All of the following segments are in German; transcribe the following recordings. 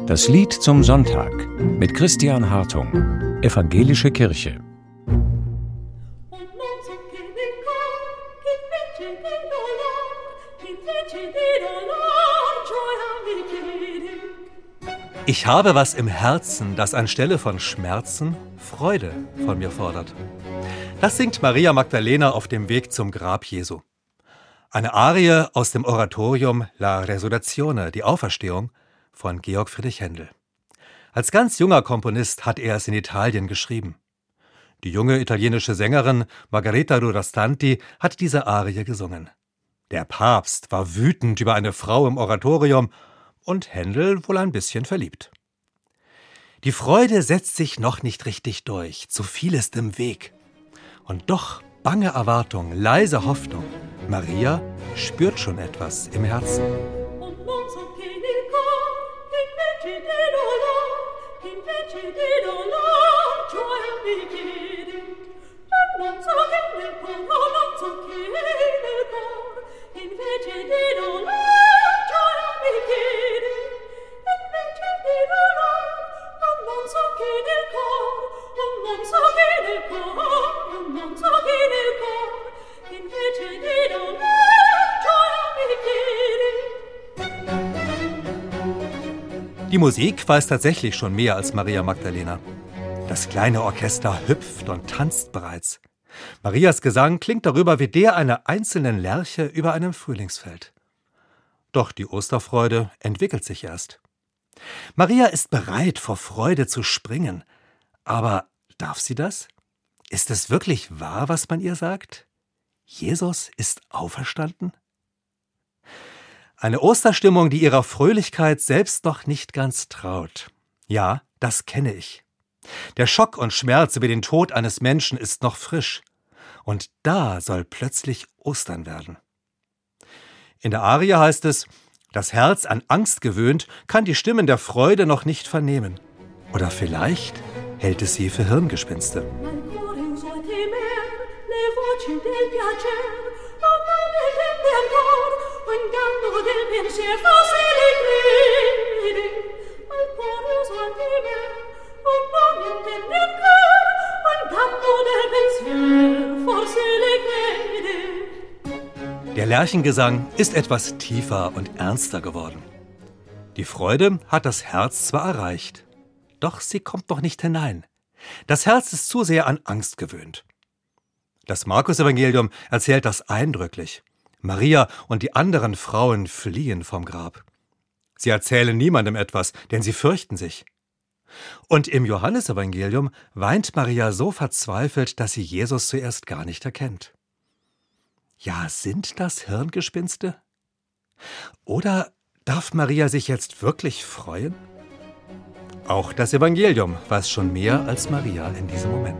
Das Lied zum Sonntag mit Christian Hartung, Evangelische Kirche. Ich habe was im Herzen, das anstelle von Schmerzen Freude von mir fordert. Das singt Maria Magdalena auf dem Weg zum Grab Jesu. Eine Arie aus dem Oratorium La Resurrezione, die Auferstehung, von Georg Friedrich Händel. Als ganz junger Komponist hat er es in Italien geschrieben. Die junge italienische Sängerin Margherita Durastanti hat diese Arie gesungen. Der Papst war wütend über eine Frau im Oratorium und Händel wohl ein bisschen verliebt. Die Freude setzt sich noch nicht richtig durch, zu viel ist im Weg. Und doch bange Erwartung, leise Hoffnung. Maria spürt schon etwas im Herzen. Die Musik weiß tatsächlich schon mehr als Maria Magdalena. Das kleine Orchester hüpft und tanzt bereits. Marias Gesang klingt darüber wie der einer einzelnen Lerche über einem Frühlingsfeld. Doch die Osterfreude entwickelt sich erst. Maria ist bereit, vor Freude zu springen. Aber darf sie das? Ist es wirklich wahr, was man ihr sagt? Jesus ist auferstanden? Eine Osterstimmung, die ihrer Fröhlichkeit selbst noch nicht ganz traut. Ja, das kenne ich. Der Schock und Schmerz über den Tod eines Menschen ist noch frisch. Und da soll plötzlich Ostern werden. In der Arie heißt es, das Herz an Angst gewöhnt, kann die Stimmen der Freude noch nicht vernehmen. Oder vielleicht hält es sie für Hirngespinste. Der Lerchengesang ist etwas tiefer und ernster geworden. Die Freude hat das Herz zwar erreicht, doch sie kommt noch nicht hinein. Das Herz ist zu sehr an Angst gewöhnt. Das Markus-Evangelium erzählt das eindrücklich. Maria und die anderen Frauen fliehen vom Grab. Sie erzählen niemandem etwas, denn sie fürchten sich. Und im Johannes-Evangelium weint Maria so verzweifelt, dass sie Jesus zuerst gar nicht erkennt. Ja, sind das Hirngespinste? Oder darf Maria sich jetzt wirklich freuen? Auch das Evangelium weiß schon mehr als Maria in diesem Moment.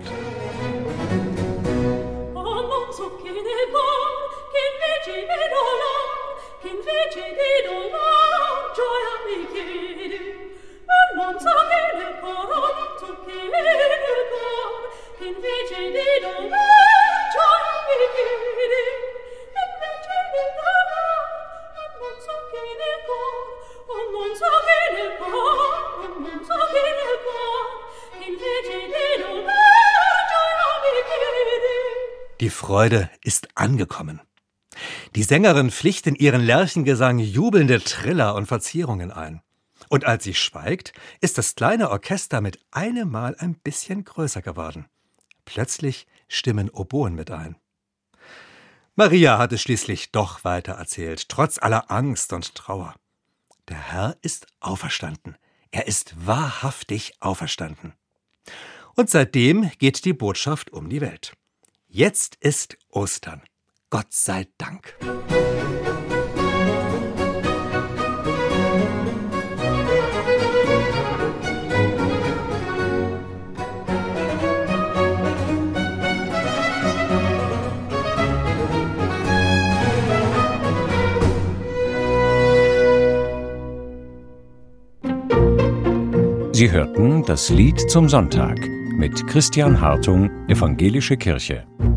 Die Freude ist angekommen. Die Sängerin pflicht in ihren Lerchengesang jubelnde Triller und Verzierungen ein. Und als sie schweigt, ist das kleine Orchester mit einem Mal ein bisschen größer geworden. Plötzlich stimmen Oboen mit ein. Maria hat es schließlich doch weiter erzählt, trotz aller Angst und Trauer. Der Herr ist auferstanden. Er ist wahrhaftig auferstanden. Und seitdem geht die Botschaft um die Welt. Jetzt ist Ostern. Gott sei Dank. Sie hörten das Lied zum Sonntag mit Christian Hartung, Evangelische Kirche.